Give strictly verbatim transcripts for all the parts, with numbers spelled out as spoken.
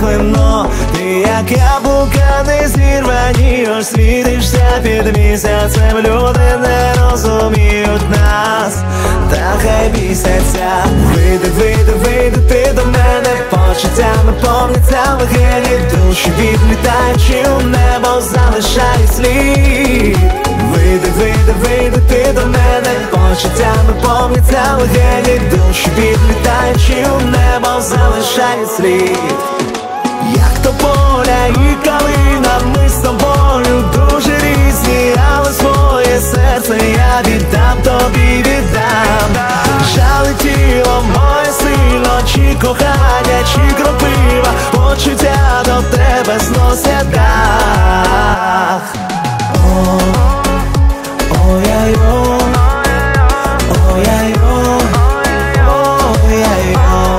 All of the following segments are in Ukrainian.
млино. Ти як яблука не зірвані, ось світишся під місяцем. Люди не розуміють нас, та хай бісяться. Вийди, вийди, вийди ти до мене, почуттями повняться легені, душі відлітаючи у небо залишають слід. Вийди, вийди, вийди ти до мене, почуттями повняться легені, душі відлітаючи у небо залишають слід. Як тополя і калина, ми з тобою дуже різні, але своє серце я віддам тобі, віддам. Жали тіло моє сильно, чи кохання, чи кропива, почуття до тебе зносять дах. О, ой-ой-ой, ой-ой-ой, ой-ой-ой.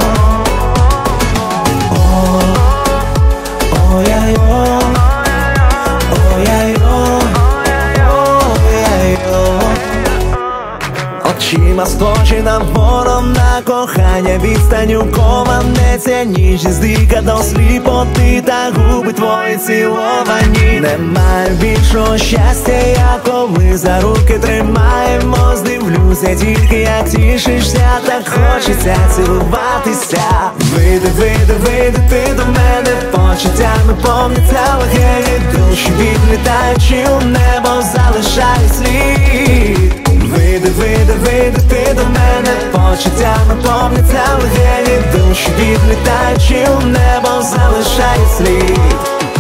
Очима схожі на ворон, на кохання, відстаню команеться, ніжність здика до сліпоти, та губи твої ціловані. Немає більшого щастя, я коли за руки тримаємось, дивлюся тільки як тішишся, так хочеться цілуватися. Вийди, вийди, вийди ти до мене, почуттями повняться легені, душі відлітаючи у небо залишають слід. Вийди, вийди, вийди ти до мене, почуттями повняться легені, душі відлітаючи у небо залишають слід.